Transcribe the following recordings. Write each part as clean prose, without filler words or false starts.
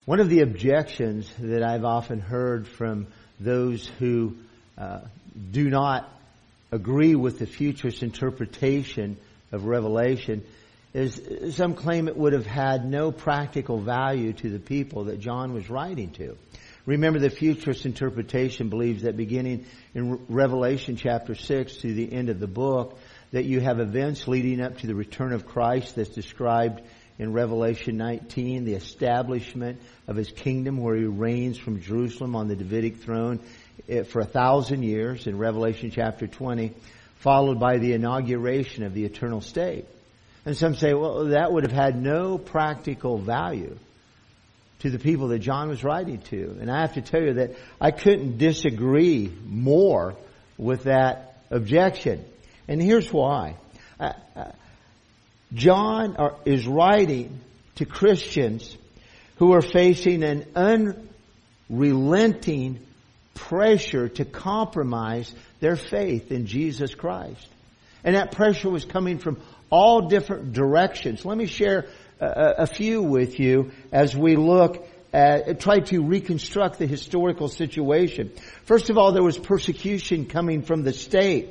One of the objections that I've often heard from those who do not agree with the futurist interpretation of Revelation is some claim it would have had no practical value to the people that John was writing to. Remember, the futurist interpretation believes that beginning in Revelation chapter 6 to the end of the book, that you have events leading up to the return of Christ that's described in Revelation 19, the establishment of His kingdom where He reigns from Jerusalem on the Davidic throne for 1,000 years in Revelation chapter 20, followed by the inauguration of the eternal state. And some say, well, that would have had no practical value to the people that John was writing to. And I have to tell you that I couldn't disagree more with that objection. And here's why. John is writing to Christians who are facing an unrelenting pressure to compromise their faith in Jesus Christ. And that pressure was coming from all different directions. Let me share a few with you as we look at, try to reconstruct the historical situation. First of all, there was persecution coming from the state.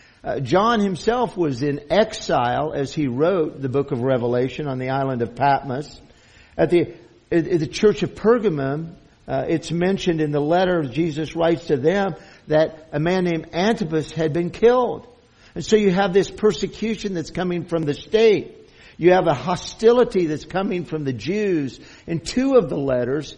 John himself was in exile as he wrote the book of Revelation on the island of Patmos. At the church of Pergamum, it's mentioned in the letter Jesus writes to them that a man named Antipas had been killed. And so you have this persecution that's coming from the state. You have a hostility that's coming from the Jews. In two of the letters,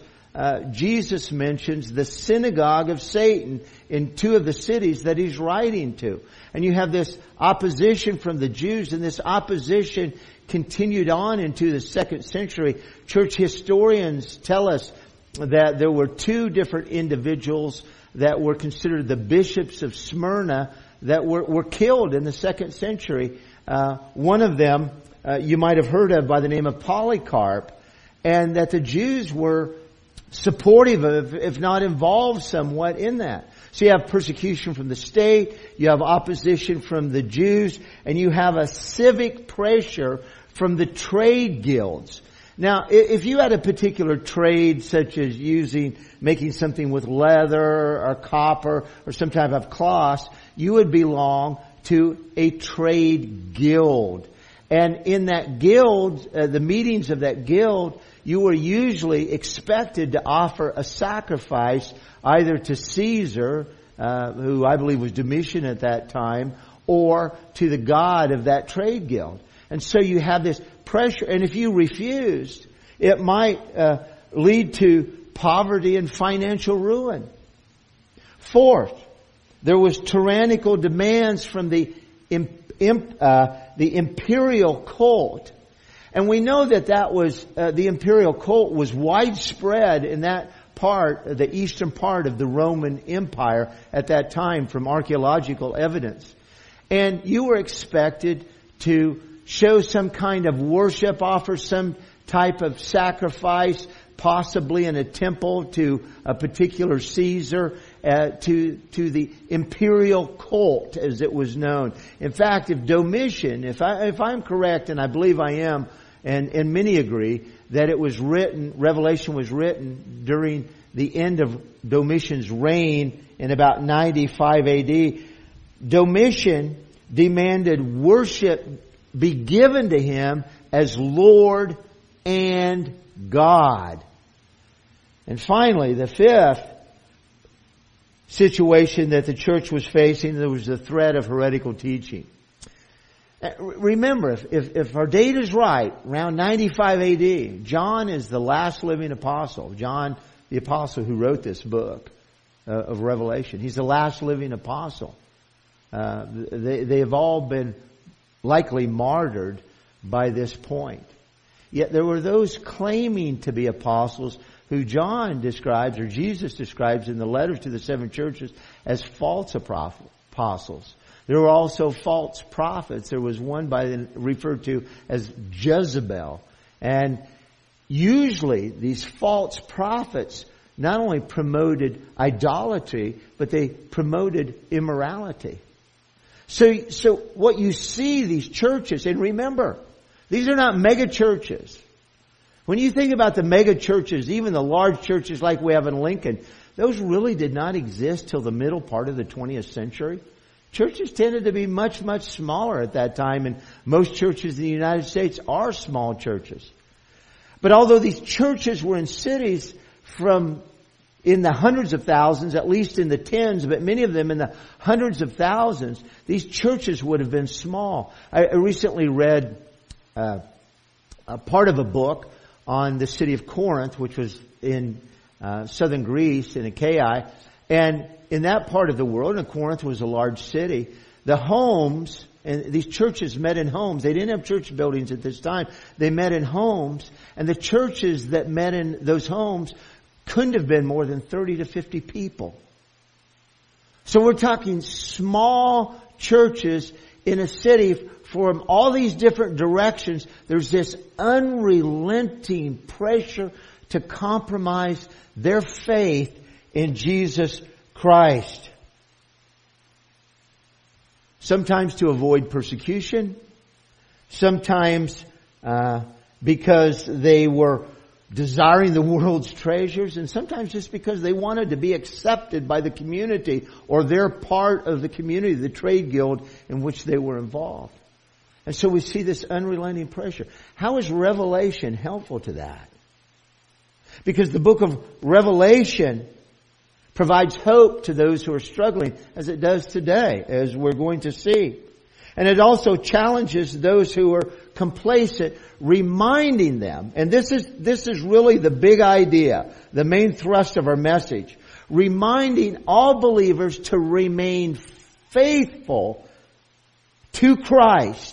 Jesus mentions the synagogue of Satan in two of the cities that He's writing to. And you have this opposition from the Jews, and this opposition continued on into the 2nd century. Church historians tell us that there were two different individuals that were considered the bishops of Smyrna that were killed in the 2nd century. One of them you might have heard of by the name of Polycarp, and that the Jews were supportive of, if not involved somewhat in that. So you have persecution from the state, you have opposition from the Jews, and you have a civic pressure from the trade guilds. Now, if you had a particular trade such as making something with leather or copper or some type of cloth, you would belong to a trade guild. And in that guild, the meetings of that guild, you were usually expected to offer a sacrifice either to Caesar, who I believe was Domitian at that time, or to the god of that trade guild. And so you have this pressure, and if you refused, it might lead to poverty and financial ruin. Fourth, there was tyrannical demands from the imperial cult. And we know that was the imperial cult was widespread in that part, the eastern part of the Roman Empire at that time from archaeological evidence. And you were expected to show some kind of worship, offer some type of sacrifice, possibly in a temple to a particular Caesar, to the imperial cult as it was known. In fact, if Domitian, if I'm correct, and I believe I am, and many agree, that it was written, Revelation was written during the end of Domitian's reign in about 95 AD. Domitian demanded worship be given to him as Lord and God. And finally, the fifth situation that the church was facing, there was the threat of heretical teaching. Remember, if our date is right, around 95 AD, John is the last living apostle. John, the apostle who wrote this book of Revelation. He's the last living apostle. They have all been likely martyred by this point. Yet there were those claiming to be apostles who John describes, or Jesus describes in the letters to the 7 churches as false apostles. There were also false prophets. There was one referred to as Jezebel. And usually these false prophets not only promoted idolatry, but they promoted immorality. So what you see, these churches, and remember, these are not mega churches. When you think about the mega churches, even the large churches like we have in Lincoln, those really did not exist till the middle part of the 20th century. Churches tended to be much, much smaller at that time, and most churches in the United States are small churches. But although these churches were in cities in the hundreds of thousands, at least in the tens, but many of them in the hundreds of thousands, these churches would have been small. I recently read a part of a book on the city of Corinth, which was in southern Greece, in Achaia. And in that part of the world, and Corinth was a large city, the homes, and these churches met in homes. They didn't have church buildings at this time. They met in homes. And the churches that met in those homes couldn't have been more than 30 to 50 people. So we're talking small churches in a city from all these different directions. There's this unrelenting pressure to compromise their faith in Jesus Christ. Sometimes to avoid persecution. Sometimes because they were desiring the world's treasures, and sometimes just because they wanted to be accepted by the community or they're part of the community, the trade guild in which they were involved. And so we see this unrelenting pressure. How is Revelation helpful to that? Because the book of Revelation provides hope to those who are struggling, as it does today, as we're going to see. And it also challenges those who are complacent, reminding them, and this is really the big idea, the main thrust of our message, reminding all believers to remain faithful to Christ.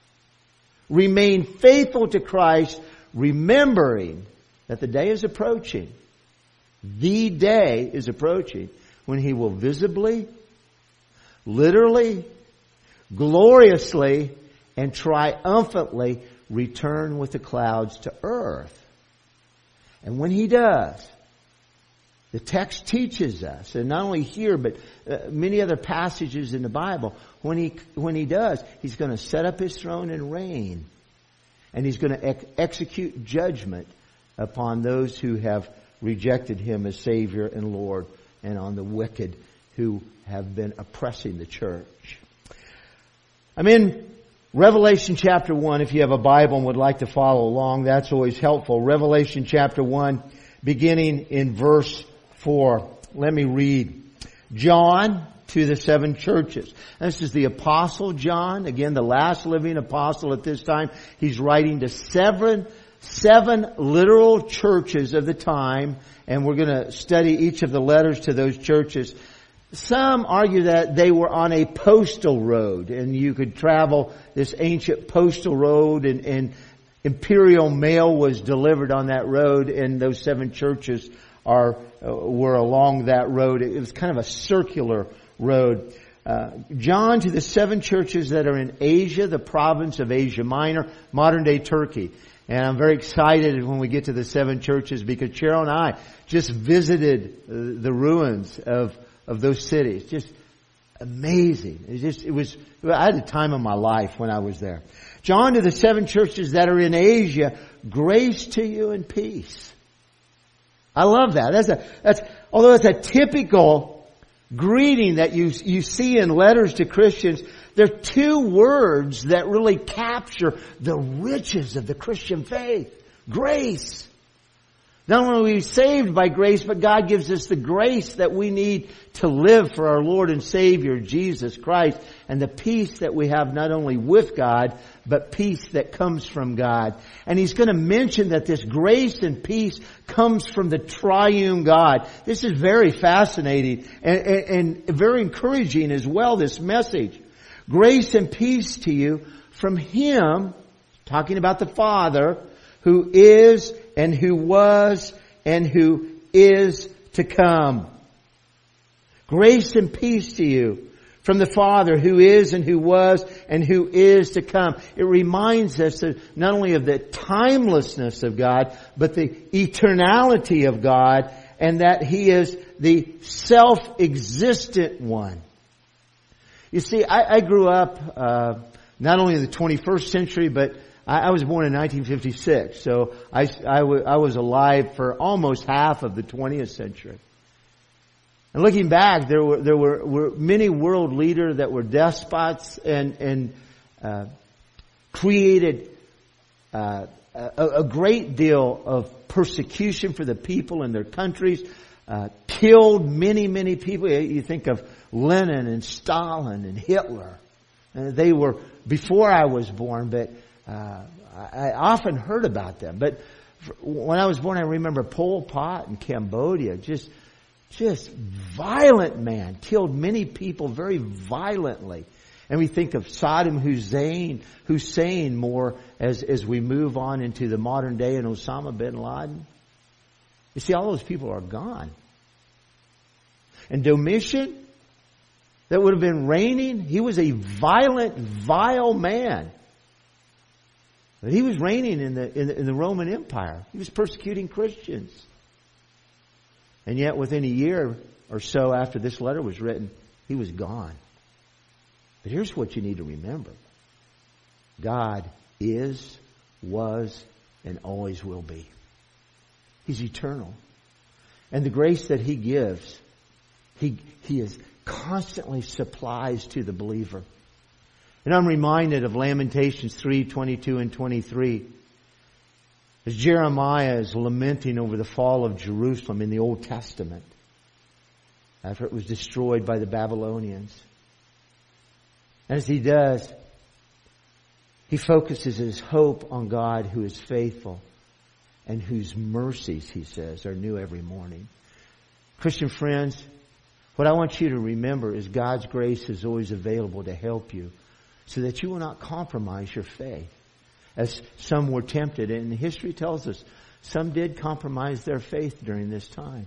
Remain faithful to Christ, remembering that the day is approaching. The day is approaching when He will visibly, literally, gloriously, and triumphantly return with the clouds to earth. And when He does, the text teaches us, and not only here, but many other passages in the Bible, when He does, He's going to set up His throne and reign. And He's going to execute judgment upon those who have rejected Him as Savior and Lord, and on the wicked who have been oppressing the church. I'm in Revelation chapter 1. If you have a Bible and would like to follow along, that's always helpful. Revelation chapter 1, beginning in verse 4. Let me read. John to the 7 churches. This is the Apostle John, again the last living apostle at this time. He's writing to seven literal churches of the time, and we're going to study each of the letters to those churches. Some argue that they were on a postal road, and you could travel this ancient postal road, and imperial mail was delivered on that road, and those 7 churches were along that road. It was kind of a circular road. John to the 7 churches that are in Asia, the province of Asia Minor, modern day Turkey. And I'm very excited when we get to the 7 churches, because Cheryl and I just visited the ruins of those cities. Just amazing. I had the time of my life when I was there. John to the 7 churches that are in Asia, grace to you and peace. I love that. Although it's a typical greeting that you see in letters to Christians, there are 2 words that really capture the riches of the Christian faith. Grace. Not only are we saved by grace, but God gives us the grace that we need to live for our Lord and Savior, Jesus Christ, and the peace that we have not only with God, but peace that comes from God. And he's going to mention that this grace and peace comes from the triune God. This is very fascinating and very encouraging as well, this message. Grace and peace to you from Him, talking about the Father, who is and who was and who is to come. Grace and peace to you from the Father, who is and who was and who is to come. It reminds us not only of the timelessness of God, but the eternality of God, and that He is the self-existent one. You see, I grew up not only in the 21st century, but I was born in 1956, so I was alive for almost half of the 20th century. And looking back, there were many world leaders that were despots and created a great deal of persecution for the people in their countries, killed many people. You think of Lenin and Stalin and Hitler. They were before I was born, but I often heard about them. But when I was born, I remember Pol Pot in Cambodia, just violent man, killed many people very violently. And we think of Saddam Hussein more as we move on into the modern day, and Osama bin Laden. You see, all those people are gone. And Domitian, that would have been reigning, he was a violent, vile man. But he was reigning in the Roman Empire. He was persecuting Christians. And yet within a year or so after this letter was written, he was gone. But here's what you need to remember. God is, was, and always will be. He's eternal. And the grace that He gives, He is constantly supplies to the believer. And I'm reminded of Lamentations 3:22 and 23. As Jeremiah is lamenting over the fall of Jerusalem in the Old Testament, after it was destroyed by the Babylonians. And as he does, he focuses his hope on God who is faithful and whose mercies, he says, are new every morning. Christian friends, what I want you to remember is God's grace is always available to help you so that you will not compromise your faith. As some were tempted, and history tells us some did compromise their faith during this time.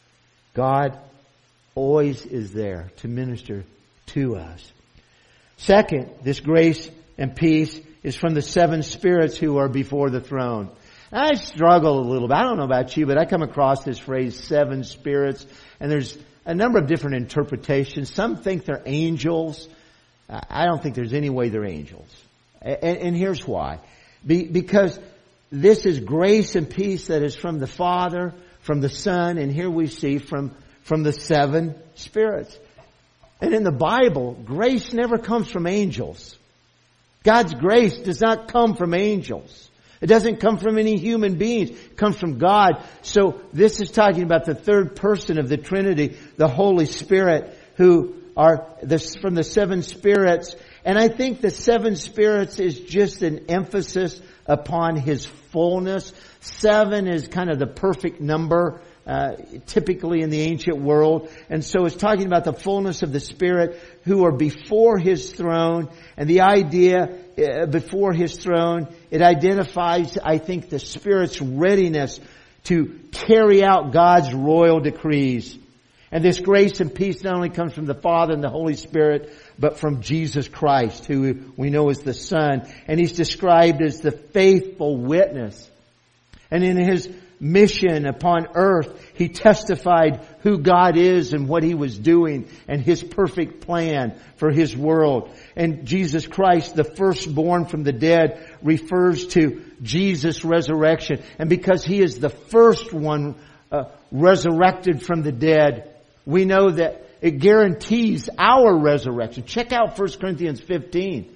God always is there to minister to us. Second, this grace and peace is from the seven spirits who are before the throne. I struggle a little bit. I don't know about you, but I come across this phrase, seven spirits, and there's a number of different interpretations. Some think they're angels. I don't think there's any way they're angels. And here's why. Because this is grace and peace that is from the Father, from the Son, and here we see from the seven spirits. And in the Bible, grace never comes from angels. God's grace does not come from angels. It doesn't come from any human beings. It comes from God. So this is talking about the third person of the Trinity, the Holy Spirit, who are from the seven spirits. And I think the seven spirits is just an emphasis upon His fullness. Seven is kind of the perfect number, typically in the ancient world. And so it's talking about the fullness of the Spirit who are before His throne. And the idea before His throne, it identifies, I think, the Spirit's readiness to carry out God's royal decrees. And this grace and peace not only comes from the Father and the Holy Spirit, but from Jesus Christ, who we know is the Son. And He's described as the faithful witness. And in His mission upon earth, He testified who God is and what He was doing and His perfect plan for His world. And Jesus Christ, the firstborn from the dead, refers to Jesus' resurrection. And because He is the first one resurrected from the dead, we know that it guarantees our resurrection. Check out 1 Corinthians 15.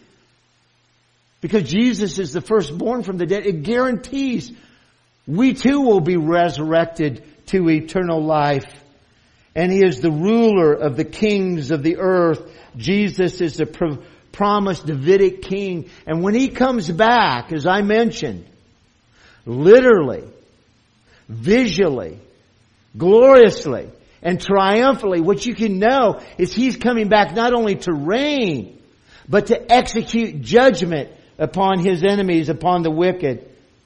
Because Jesus is the firstborn from the dead, it guarantees we too will be resurrected to eternal life. And He is the ruler of the kings of the earth. Jesus is the promised Davidic king. And when He comes back, as I mentioned, literally, visually, gloriously, and triumphantly, what you can know is He's coming back not only to reign, but to execute judgment upon His enemies, upon the wicked.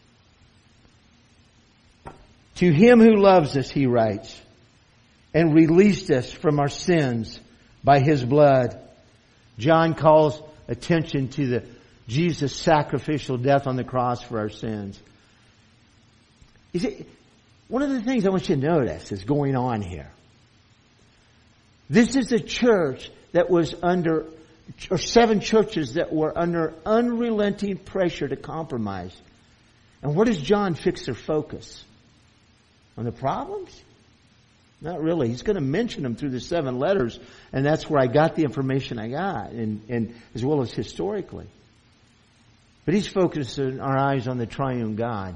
To Him who loves us, He writes, and released us from our sins by His blood. John calls attention to the Jesus' sacrificial death on the cross for our sins. You see, one of the things I want you to notice is going on here. This is a church that was under or 7 churches that were under unrelenting pressure to compromise. And where does John fix their focus? On the problems? Not really. He's going to mention them through the 7 letters, and that's where I got the information I got, and as well as historically. But he's focusing our eyes on the triune God.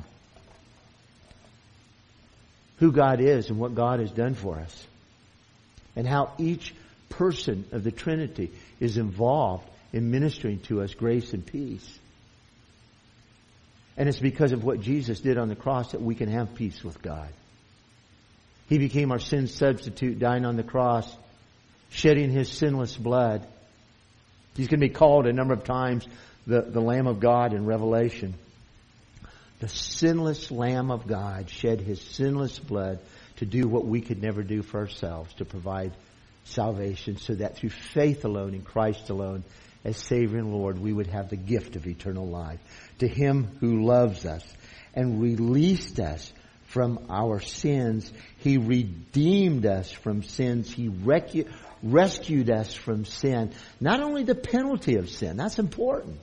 Who God is and what God has done for us. And how each person of the Trinity is involved in ministering to us grace and peace. And it's because of what Jesus did on the cross that we can have peace with God. He became our sin substitute, dying on the cross, shedding His sinless blood. He's going to be called a number of times the Lamb of God in Revelation. The sinless Lamb of God shed His sinless blood to do what we could never do for ourselves, to provide salvation, so that through faith alone in Christ alone, as Savior and Lord, we would have the gift of eternal life. To Him who loves us and released us from our sins, He redeemed us from sins. He rescued us from sin. Not only the penalty of sin, that's important,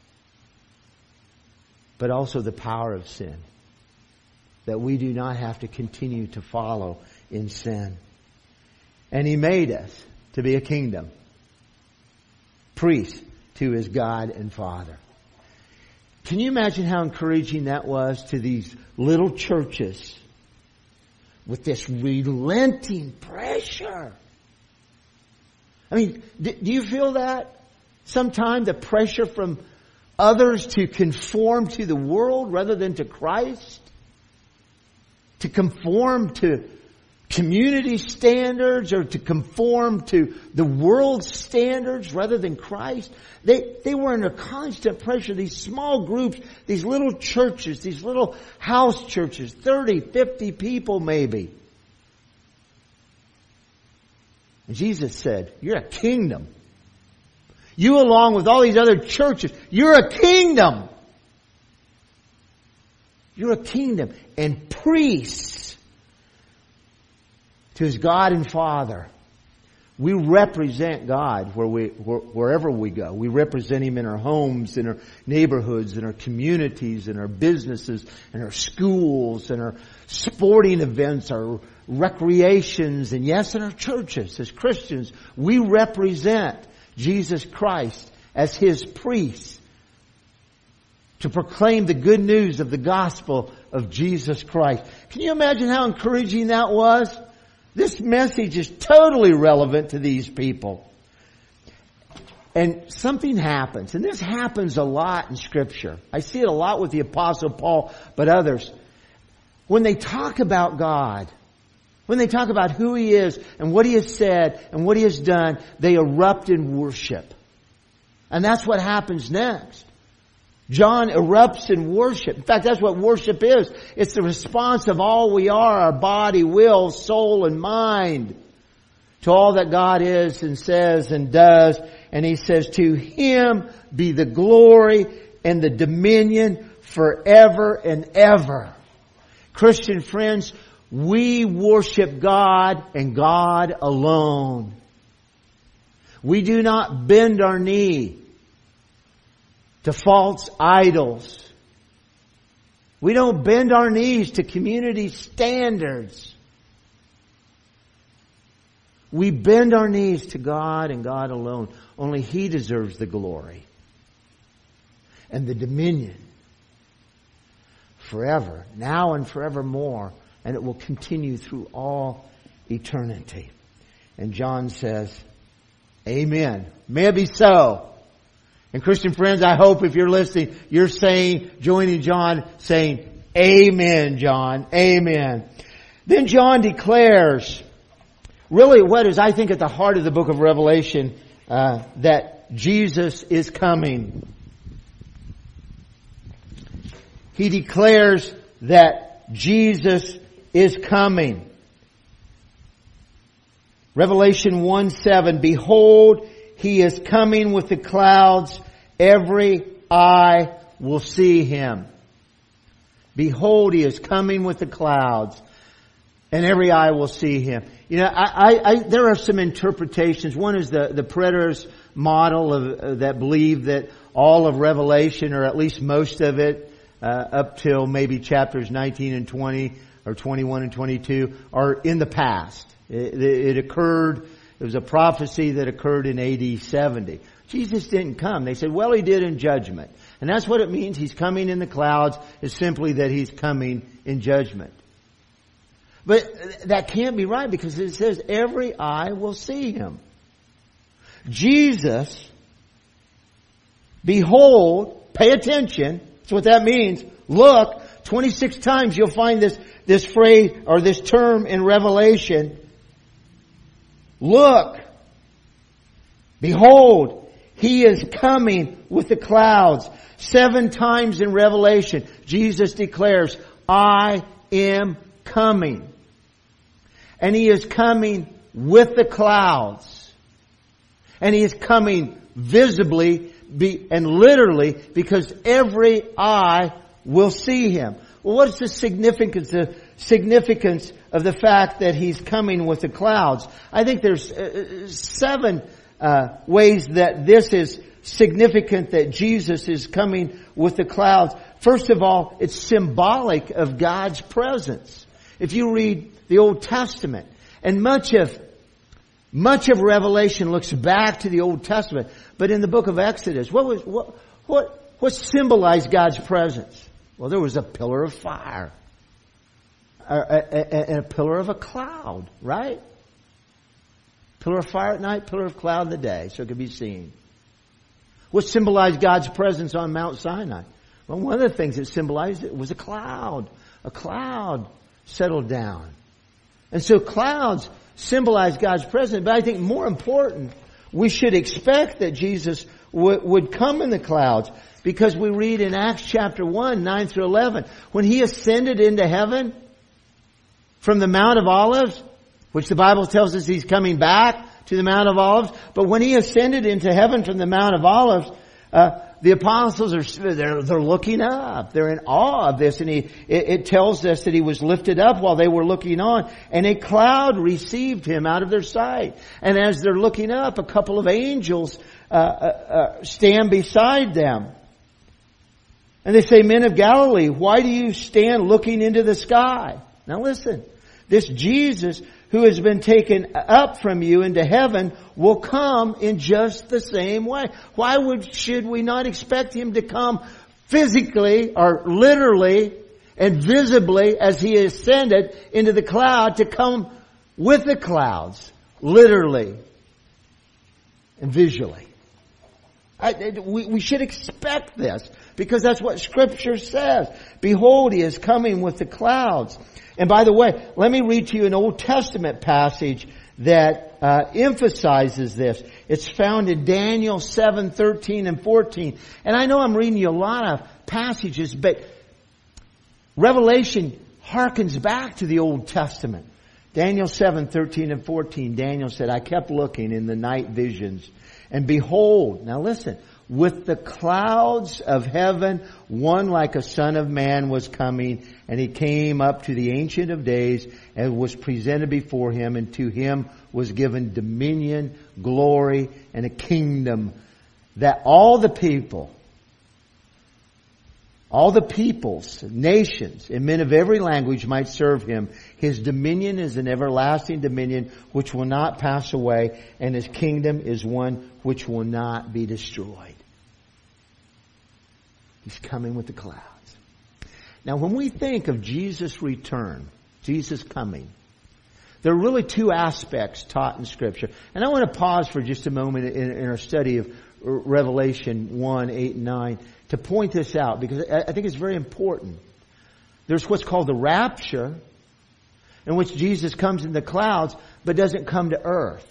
but also the power of sin. That we do not have to continue to follow in sin. And He made us to be a kingdom. Priest to His God and Father. Can you imagine how encouraging that was to these little churches with this relenting pressure? I mean, do you feel that? Sometimes the pressure from others to conform to the world rather than to Christ? To conform to community standards or to conform to the world's standards rather than Christ? They were under constant pressure. These small groups, these little churches, these little house churches, 30, 50 people maybe. And Jesus said, you're a kingdom. You along with all these other churches, you're a kingdom. You're a kingdom and priests to His God and Father. We represent God wherever we go. We represent Him in our homes, in our neighborhoods, in our communities, in our businesses, in our schools, in our sporting events, our recreations, and yes, in our churches. As Christians, we represent Jesus Christ as His priests to proclaim the good news of the gospel of Jesus Christ. Can you imagine how encouraging that was? This message is totally relevant to these people. And something happens, and this happens a lot in Scripture. I see it a lot with the Apostle Paul, but others. When they talk about God, when they talk about who He is and what He has said and what He has done, they erupt in worship. And that's what happens next. John erupts in worship. In fact, that's what worship is. It's the response of all we are, our body, will, soul, and mind, to all that God is and says and does. And He says, to Him be the glory and the dominion forever and ever. Christian friends, we worship God and God alone. We do not bend our knee to false idols. We don't bend our knees to community standards. We bend our knees to God and God alone. Only He deserves the glory and the dominion forever, now and forevermore, and it will continue through all eternity. And John says, amen. May it be so. And Christian friends, I hope if you're listening, you're saying, joining John, saying, amen, John, amen. Then John declares, really what is, I think, at the heart of the book of Revelation, that Jesus is coming. He declares that Jesus is coming. Revelation 1:7, behold, He is coming with the clouds. Every eye will see Him. Behold, He is coming with the clouds. And every eye will see Him. You know, there are some interpretations. One is the preterist model of that believe that all of Revelation, or at least most of it, up till maybe chapters 19 and 20, or 21 and 22, are in the past. It occurred, it was a prophecy that occurred in AD 70. Jesus didn't come. They said, well, He did in judgment. And that's what it means. He's coming in the clouds, is simply that He's coming in judgment. But that can't be right, because it says every eye will see Him. Jesus, behold, pay attention. That's what that means. Look, 26 times you'll find this phrase or this term in Revelation. Look, behold, He is coming with the clouds. 7 times in Revelation, Jesus declares, I am coming. And He is coming with the clouds. And He is coming visibly and literally, because every eye will see Him. Well, what is the significance of the fact that He's coming with the clouds? I think there's 7 ways that this is significant, that Jesus is coming with the clouds. First of all, it's symbolic of God's presence. If you read the Old Testament, and much of Revelation looks back to the Old Testament, but in the book of Exodus, what symbolized God's presence? Well, there was a pillar of fire and a pillar of a cloud, right? Pillar of fire at night, pillar of cloud in the day, so it could be seen. What symbolized God's presence on Mount Sinai? Well, one of the things that symbolized it was a cloud. A cloud settled down. And so clouds symbolize God's presence. But I think more important, we should expect that Jesus would come in the clouds. Because we read in Acts chapter 1, 9 through 11, when He ascended into heaven from the Mount of Olives, which the Bible tells us He's coming back to the Mount of Olives. But when He ascended into heaven from the Mount of Olives, the apostles they're looking up. They're in awe of this. And it tells us that He was lifted up while they were looking on. And a cloud received Him out of their sight. And as they're looking up, a couple of angels stand beside them. And they say, Men of Galilee, why do you stand looking into the sky? Now listen, this Jesus who has been taken up from you into heaven will come in just the same way. Why should we not expect Him to come physically or literally and visibly as He ascended into the cloud, to come with the clouds, literally and visually? We should expect this, because that's what Scripture says. Behold, He is coming with the clouds. And by the way, let me read to you an Old Testament passage that emphasizes this. It's found in Daniel 7, 13 and 14. And I know I'm reading you a lot of passages, but Revelation harkens back to the Old Testament. Daniel 7, 13 and 14. Daniel said, I kept looking in the night visions, and behold, now listen, with the clouds of heaven, one like a son of man was coming, and He came up to the Ancient of Days and was presented before Him, and to Him was given dominion, glory, and a kingdom, that all the peoples, nations, and men of every language might serve Him. His dominion is an everlasting dominion which will not pass away, and His kingdom is one which will not be destroyed. He's coming with the clouds. Now, when we think of Jesus' return, Jesus coming, there are really 2 aspects taught in Scripture. And I want to pause for just a moment in our study of Revelation 1, 8, and 9 to point this out, because I think it's very important. There's what's called the rapture, in which Jesus comes in the clouds but doesn't come to earth.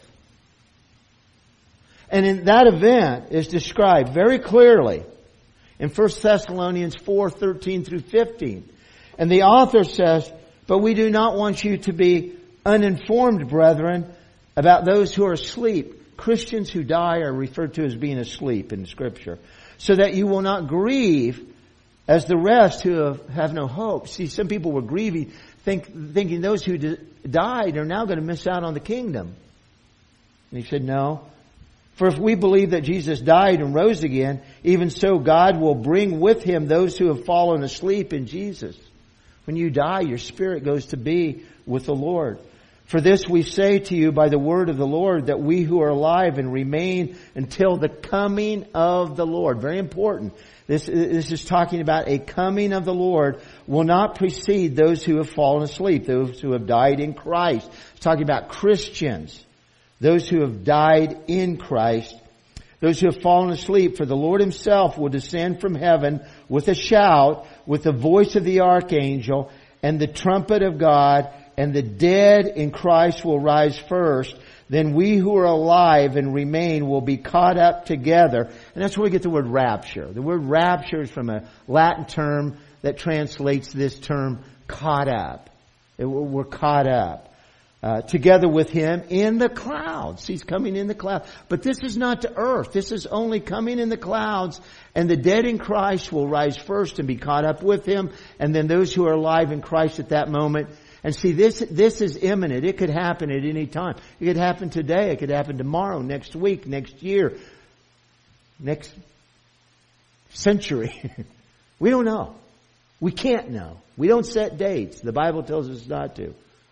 And in that event is described very clearly in 1 Thessalonians 4, 13 through 15. And the author says, but we do not want you to be uninformed, brethren, about those who are asleep. Christians who die are referred to as being asleep in Scripture. So that you will not grieve as the rest who have no hope. See, some people were grieving, thinking those who died are now going to miss out on the kingdom. And he said, no. For if we believe that Jesus died and rose again, even so God will bring with Him those who have fallen asleep in Jesus. When you die, your spirit goes to be with the Lord. For this we say to you by the word of the Lord, that we who are alive and remain until the coming of the Lord. Very important. This is talking about a coming of the Lord will not precede those who have fallen asleep, those who have died in Christ. It's talking about Christians. Those who have died in Christ, those who have fallen asleep, for the Lord Himself will descend from heaven with a shout, with the voice of the archangel, and the trumpet of God, and the dead in Christ will rise first. Then we who are alive and remain will be caught up together. And that's where we get the word rapture. The word rapture is from a Latin term that translates this term caught up. We're caught up. Together with Him in the clouds. He's coming in the clouds. But this is not to earth. This is only coming in the clouds. And the dead in Christ will rise first and be caught up with Him. And then those who are alive in Christ at that moment. And see, this is imminent. It could happen at any time. It could happen today. It could happen tomorrow, next week, next year, next century. We don't know. We can't know. We don't set dates. The Bible tells us not to.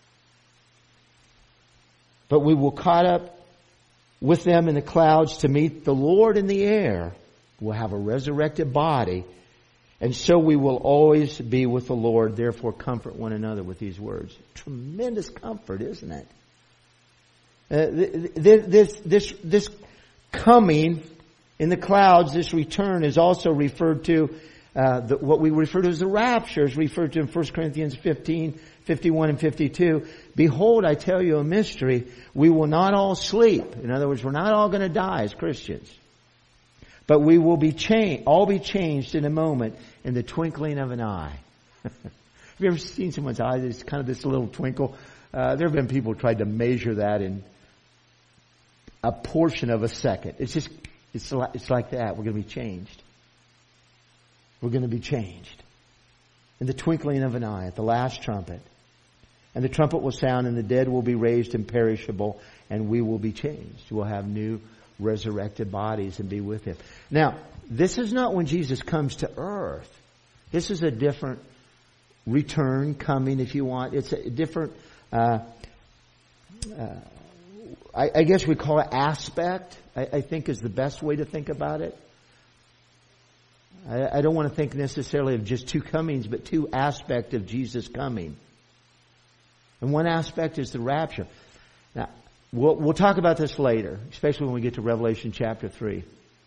But we will caught up with them in the clouds to meet the Lord in the air. We'll have a resurrected body. And so we will always be with the Lord. Therefore, comfort one another with these words. Tremendous comfort, isn't it? This coming in the clouds, this return is also referred to, what we refer to as the rapture is referred to in 1 Corinthians 15, 51 and 52. Behold, I tell you a mystery. We will not all sleep. In other words, we're not all going to die as Christians. But we will be all be changed in a moment, in the twinkling of an eye. Have you ever seen someone's eye? It's kind of this little twinkle. There have been people who tried to measure that in a portion of a second. It's like that. We're going to be changed. We're going to be changed. In the twinkling of an eye, at the last trumpet. And the trumpet will sound, and the dead will be raised imperishable, and we will be changed. We'll have new resurrected bodies and be with Him. Now, this is not when Jesus comes to earth. This is a different return, coming, if you want. It's a different, I guess we call it aspect, I think is the best way to think about it. I don't want to think necessarily of just two comings, but two aspects of Jesus coming. And one aspect is the rapture. Now, we'll talk about this later, especially when we get to Revelation chapter 3.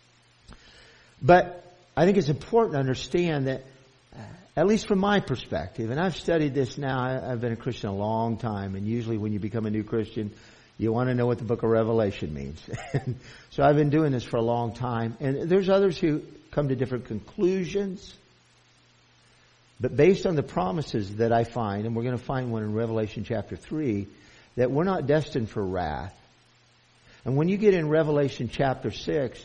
But I think it's important to understand that, at least from my perspective, and I've studied this now, I've been a Christian a long time, and usually when you become a new Christian, you want to know what the book of Revelation means. So I've been doing this for a long time, and there's others who come to different conclusions. But based on the promises that I find, and we're going to find one in Revelation chapter 3, that we're not destined for wrath. And when you get in Revelation chapter 6,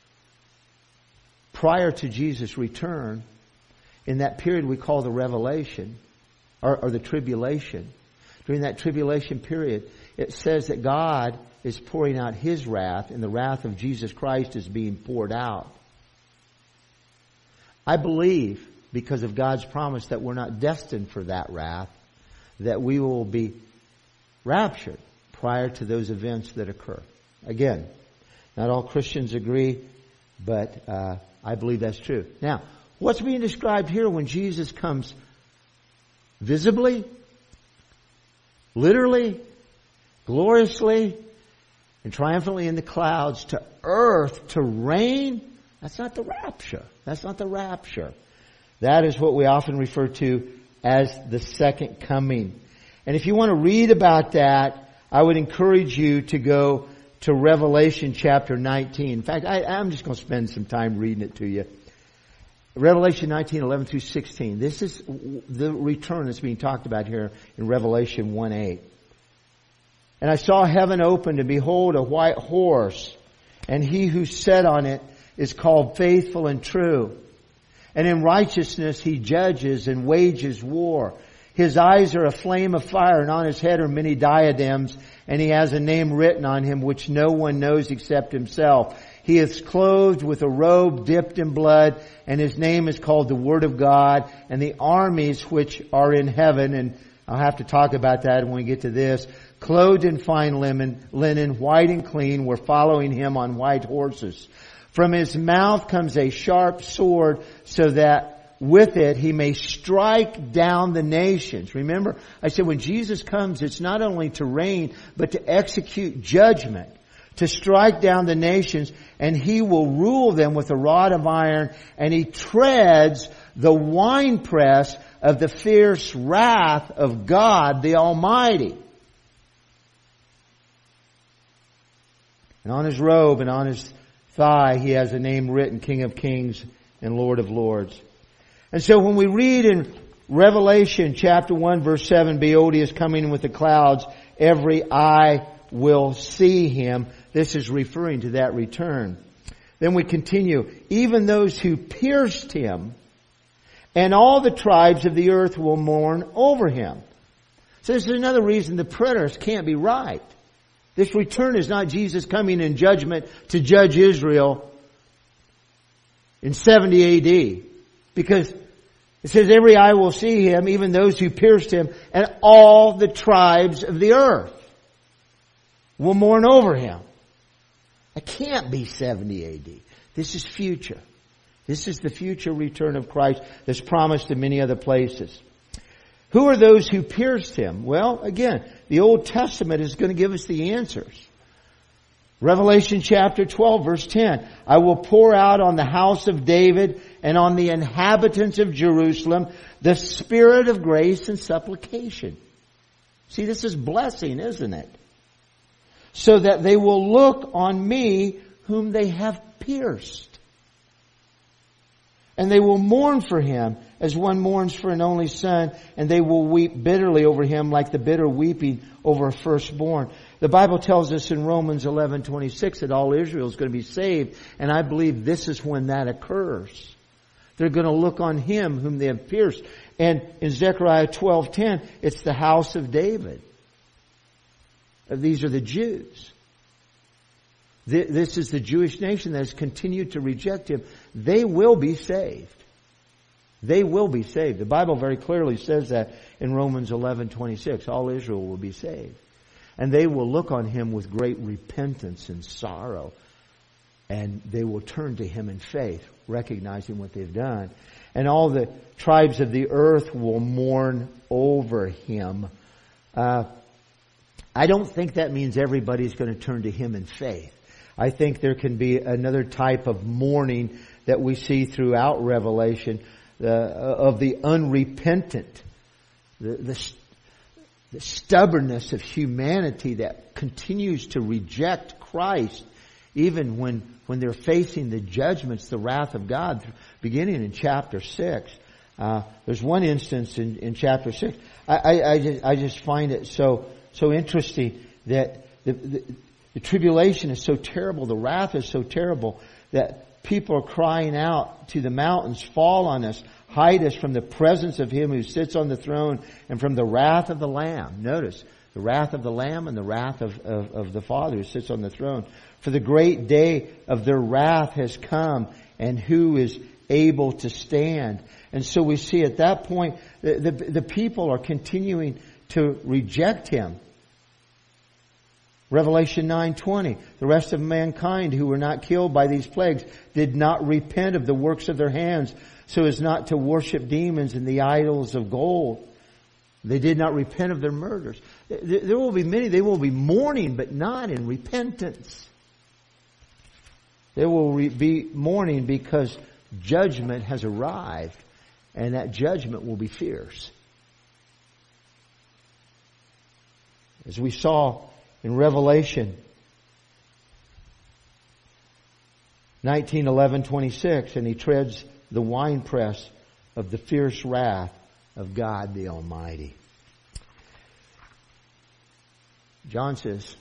prior to Jesus' return, in that period we call the revelation, or the tribulation, during that tribulation period, it says that God is pouring out His wrath, and the wrath of Jesus Christ is being poured out. I believe, because of God's promise, that we're not destined for that wrath, that we will be raptured prior to those events that occur. Again, not all Christians agree, but I believe that's true. Now, what's being described here when Jesus comes visibly, literally, gloriously, and triumphantly in the clouds to earth to reign? That's not the rapture. That's not the rapture. That is what we often refer to as the second coming. And if you want to read about that, I would encourage you to go to Revelation chapter 19. In fact, I'm just going to spend some time reading it to you. Revelation 19, 11 through 16. This is the return that's being talked about here in Revelation 1:8. And I saw heaven opened, and behold, a white horse, and he who sat on it is called Faithful and True. And in righteousness he judges and wages war. His eyes are a flame of fire, and on His head are many diadems, and He has a name written on Him which no one knows except Himself. He is clothed with a robe dipped in blood, and His name is called the Word of God. And the armies which are in heaven, and I'll have to talk about that when we get to this, clothed in fine linen, white and clean, were following Him on white horses. From His mouth comes a sharp sword, so that with it He may strike down the nations. Remember, I said when Jesus comes, it's not only to reign, but to execute judgment, to strike down the nations, and He will rule them with a rod of iron, and He treads the winepress of the fierce wrath of God the Almighty. And on His robe and on His thigh He has a name written, King of Kings and Lord of Lords. And so when we read in Revelation chapter 1 verse 7, behold, He is coming with the clouds, every eye will see Him. This is referring to that return. Then we continue, even those who pierced Him, and all the tribes of the earth will mourn over Him. So this is another reason the preterists can't be right. This return is not Jesus coming in judgment to judge Israel in 70 AD. Because it says every eye will see Him, even those who pierced Him, and all the tribes of the earth will mourn over Him. It can't be 70 AD. This is future. This is the future return of Christ that's promised in many other places. Who are those who pierced Him? Well, again, the Old Testament is going to give us the answers. Revelation chapter 12 verse 10. I will pour out on the house of David and on the inhabitants of Jerusalem the spirit of grace and supplication. See, this is blessing, isn't it? So that they will look on me whom they have pierced. And they will mourn for Him as one mourns for an only son, and they will weep bitterly over Him like the bitter weeping over a firstborn. The Bible tells us in Romans 11:26 that all Israel is going to be saved, and I believe this is when that occurs. They're going to look on Him whom they have pierced. And in Zechariah 12:10, it's the house of David. These are the Jews. This is the Jewish nation that has continued to reject Him. They will be saved. They will be saved. The Bible very clearly says that in Romans 11:26. All Israel will be saved. And they will look on Him with great repentance and sorrow. And they will turn to Him in faith, recognizing what they've done. And all the tribes of the earth will mourn over Him. I don't think that means everybody's going to turn to Him in faith. I think there can be another type of mourning that we see throughout Revelation of the unrepentant, the stubbornness of humanity that continues to reject Christ, even when they're facing the judgments, the wrath of God, beginning in chapter 6. There's one instance in chapter 6. I just find it so interesting that the tribulation is so terrible, the wrath is so terrible that people are crying out to the mountains, fall on us, hide us from the presence of Him who sits on the throne and from the wrath of the Lamb. Notice, the wrath of the Lamb and the wrath of the Father who sits on the throne. For the great day of their wrath has come, and who is able to stand? And so we see at that point, the people are continuing to reject Him. Revelation 9:20, the rest of mankind who were not killed by these plagues did not repent of the works of their hands, so as not to worship demons and the idols of gold. They did not repent of their murders. There will be many, they will be mourning, but not in repentance. They will be mourning because judgment has arrived, and that judgment will be fierce. As we saw in Revelation 19:11-26, and He treads the winepress of the fierce wrath of God the Almighty. John says,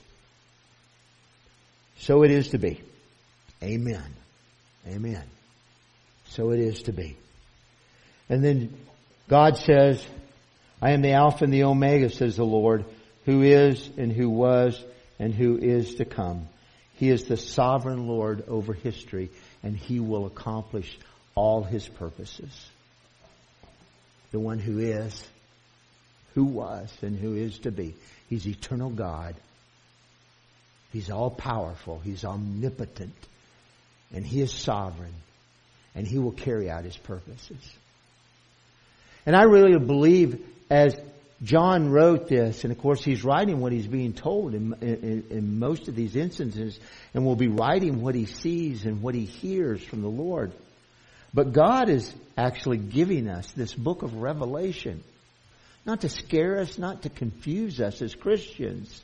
so it is to be. Amen. Amen. So it is to be. And then God says, I am the Alpha and the Omega, says the Lord, who is and who was and who is to come. He is the sovereign Lord over history, and He will accomplish all His purposes. The one who is, who was, and who is to be. He's eternal God. He's all-powerful. He's omnipotent. And He is sovereign. And He will carry out His purposes. And I really believe as John wrote this, and of course he's writing what he's being told in most of these instances, and will be writing what he sees and what he hears from the Lord. But God is actually giving us this book of Revelation, not to scare us, not to confuse us as Christians,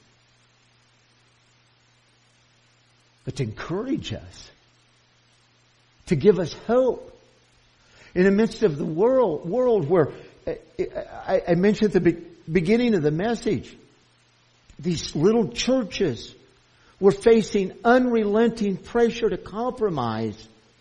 but to encourage us, to give us hope in the midst of the world where I mentioned at the beginning of the message, these little churches were facing unrelenting pressure to compromise.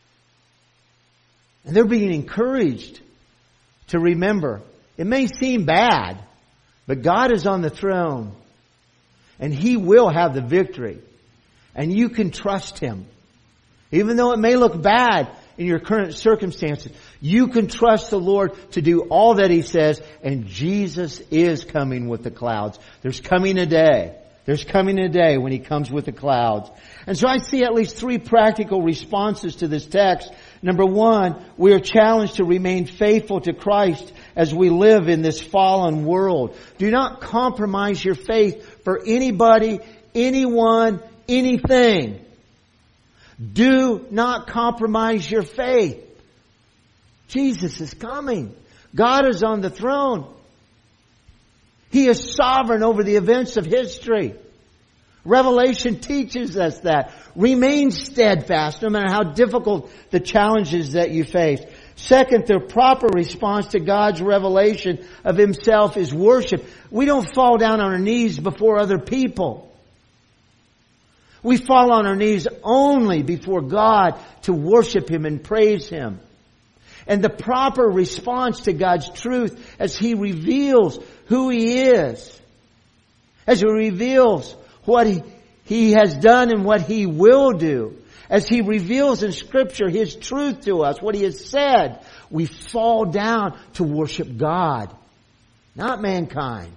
And they're being encouraged to remember, it may seem bad, but God is on the throne. And He will have the victory. And you can trust Him. Even though it may look bad in your current circumstances, you can trust the Lord to do all that He says, and Jesus is coming with the clouds. There's coming a day. There's coming a day when He comes with the clouds. And so I see at least 3 practical responses to this text. Number 1, we are challenged to remain faithful to Christ as we live in this fallen world. Do not compromise your faith for anybody, anyone, anything. Do not compromise your faith. Jesus is coming. God is on the throne. He is sovereign over the events of history. Revelation teaches us that. Remain steadfast no matter how difficult the challenges that you face. Second, the proper response to God's revelation of Himself is worship. We don't fall down on our knees before other people. We fall on our knees only before God to worship Him and praise Him. And the proper response to God's truth as He reveals who He is, as He reveals what He has done and what He will do, as He reveals in Scripture His truth to us, what He has said, we fall down to worship God, not mankind.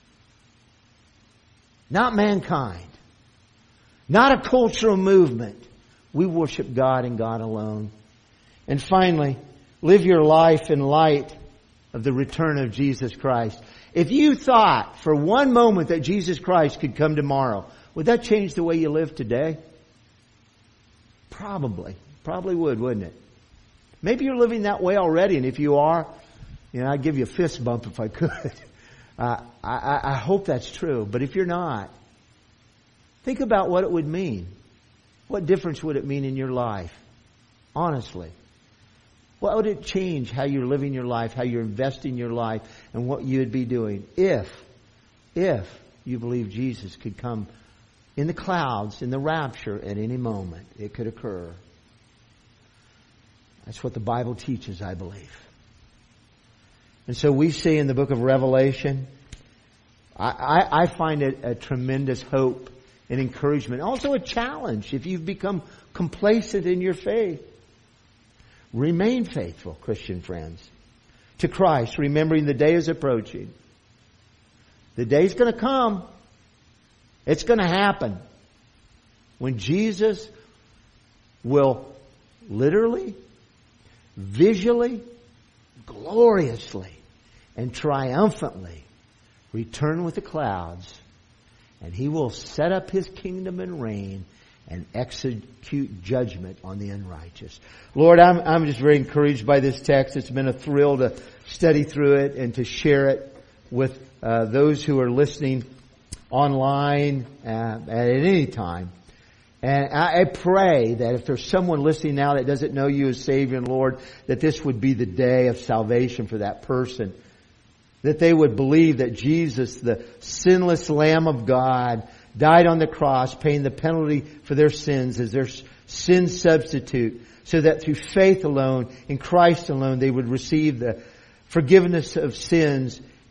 Not mankind. Not a cultural movement. We worship God and God alone. And finally, live your life in light of the return of Jesus Christ. If you thought for one moment that Jesus Christ could come tomorrow, would that change the way you live today? Probably. Probably would, wouldn't it? Maybe you're living that way already, and if you are, I'd give you a fist bump if I could. I hope that's true. But if you're not, think about what it would mean. What difference would it mean in your life? Honestly. What would it change how you're living your life, how you're investing your life, and what you'd be doing if you believe Jesus could come in the clouds, in the rapture at any moment? It could occur. That's what the Bible teaches, I believe. And so we see in the book of Revelation, I find it a tremendous hope and encouragement. Also a challenge if you've become complacent in your faith. Remain faithful, Christian friends, to Christ, remembering the day is approaching. The day's going to come. It's going to happen. When Jesus will literally, visually, gloriously, and triumphantly return with the clouds. And He will set up His kingdom and reign and execute judgment on the unrighteous. Lord, I'm just very encouraged by this text. It's been a thrill to study through it and to share it with those who are listening online at any time. And I pray that if there's someone listening now that doesn't know You as Savior and Lord, that this would be the day of salvation for that person. That they would believe that Jesus, the sinless Lamb of God, died on the cross, paying the penalty for their sins as their sin substitute, so that through faith alone, in Christ alone, they would receive the forgiveness of sins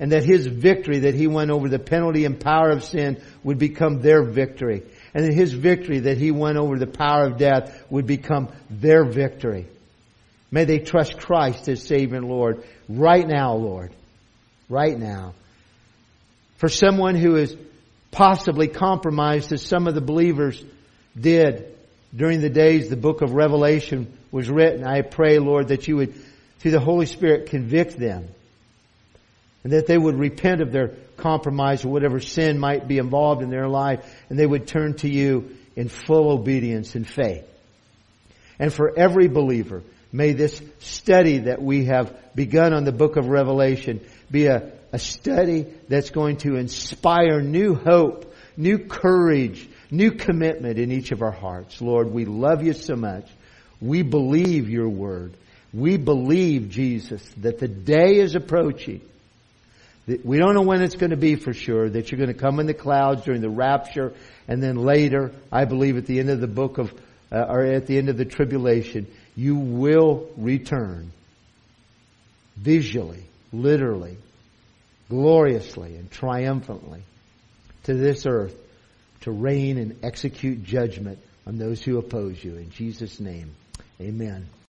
and that His victory, that He went over the penalty and power of sin, would become their victory. And that His victory, that He went over the power of death, would become their victory. May they trust Christ as Savior and Lord right now, Lord. Right now. For someone who is possibly compromised, as some of the believers did during the days the book of Revelation was written, I pray, Lord, that You would, through the Holy Spirit, convict them. And that they would repent of their compromise or whatever sin might be involved in their life. And they would turn to You in full obedience and faith. And for every believer, may this study that we have begun on the book of Revelation be a study that's going to inspire new hope, new courage, new commitment in each of our hearts. Lord, we love You so much. We believe Your Word. We believe, Jesus, that the day is approaching. We don't know when it's going to be for sure, that You're going to come in the clouds during the rapture, and then later, I believe at the end of the book of, or at the end of the tribulation, You will return visually, literally, gloriously, and triumphantly to this earth to reign and execute judgment on those who oppose You. In Jesus' name, amen.